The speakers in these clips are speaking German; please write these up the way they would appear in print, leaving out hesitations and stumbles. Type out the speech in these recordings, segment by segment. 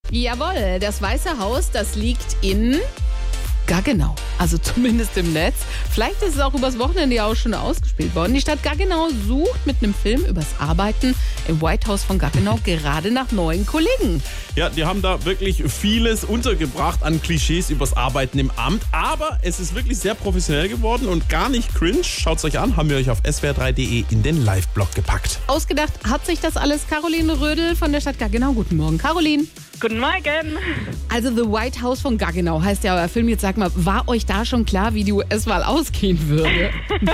Jawohl, das Weiße Haus, das liegt in Gaggenau. Also zumindest im Netz. Vielleicht ist es auch übers Wochenende ja auch schon ausgespielt worden. Die Stadt Gaggenau sucht mit einem Film übers Arbeiten im White House von Gaggenau gerade nach neuen Kollegen. Ja, die haben da wirklich vieles untergebracht an Klischees übers Arbeiten im Amt. Aber es ist wirklich sehr professionell geworden und gar nicht cringe. Schaut's euch an, haben wir euch auf swr3.de in den Live-Blog gepackt. Ausgedacht hat sich das alles Caroline Rödel von der Stadt Gaggenau. Guten Morgen, Caroline. Guten Morgen. Also The White House von Gaggenau heißt ja euer Film. Jetzt sag mal, war euch da schon klar, wie die US-Wahl ausgehen würde?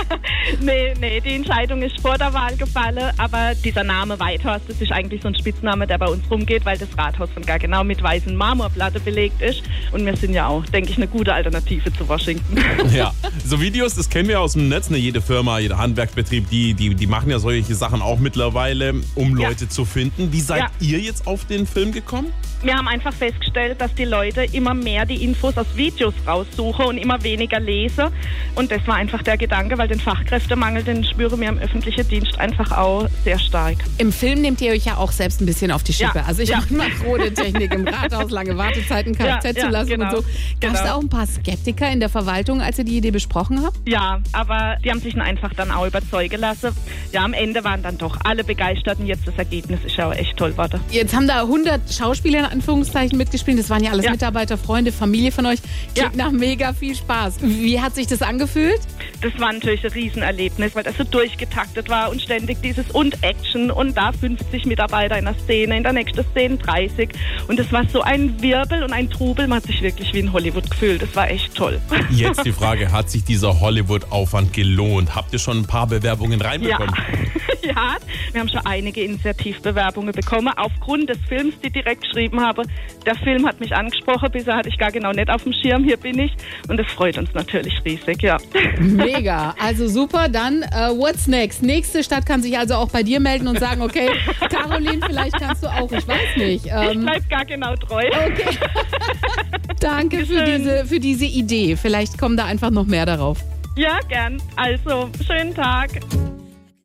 Nee, die Entscheidung ist vor der Wahl gefallen, aber dieser Name White House, das ist eigentlich so ein Spitzname, der bei uns rumgeht, weil das Rathaus von Gaggenau mit weißen Marmorplatte belegt ist und wir sind ja auch, denke ich, eine gute Alternative zu Washington. Ja, so Videos, das kennen wir aus dem Netz, ne? Jede Firma, jeder Handwerksbetrieb, die machen ja solche Sachen auch mittlerweile, um Leute zu finden. Wie seid ihr jetzt auf den Film gekommen? Wir haben einfach festgestellt, dass die Leute immer mehr die Infos aus Videos raussuchen und immer weniger lesen. Und das war einfach der Gedanke, weil den Fachkräftemangel, den spüren wir im öffentlichen Dienst einfach auch sehr stark. Im Film nehmt ihr euch ja auch selbst ein bisschen auf die Schippe. Also ich mache mal Technik im Rathaus, lange Wartezeiten, Kfz-Zulassung und so. Gab es da auch ein paar Skeptiker in der Verwaltung, als ihr die Idee besprochen habt? Ja, aber die haben sich einfach dann auch überzeugen lassen. Ja, am Ende waren dann doch alle begeistert und jetzt das Ergebnis ist ja auch echt toll geworden. Jetzt haben da 100 Schauspieler in Anführungszeichen mitgespielt. Das waren ja alles Mitarbeiter, Freunde, Familie von euch. Klingt nach mega viel Spaß. Wie hat sich das angefühlt? Das war natürlich ein Riesenerlebnis, weil das so durchgetaktet war und ständig dieses und Action und da 50 Mitarbeiter in der Szene, in der nächsten Szene 30. Und das war so ein Wirbel und ein Trubel. Man hat sich wirklich wie in Hollywood gefühlt. Das war echt toll. Jetzt die Frage, hat sich dieser Hollywood-Aufwand gelohnt? Habt ihr schon ein paar Bewerbungen reinbekommen? Ja, wir haben schon einige Initiativbewerbungen bekommen, aufgrund des Films, die direkt geschrieben habe. Der Film hat mich angesprochen, bisher hatte ich gar genau nicht auf dem Schirm, hier bin ich. Und das freut uns natürlich riesig, ja. Mega, also super, dann what's next? Nächste Stadt kann sich also auch bei dir melden und sagen, okay, Caroline, vielleicht kannst du auch, ich weiß nicht. Ich bleib gar genau treu. Okay. Danke für diese Idee, vielleicht kommen da einfach noch mehr darauf. Ja, gern. Also, schönen Tag.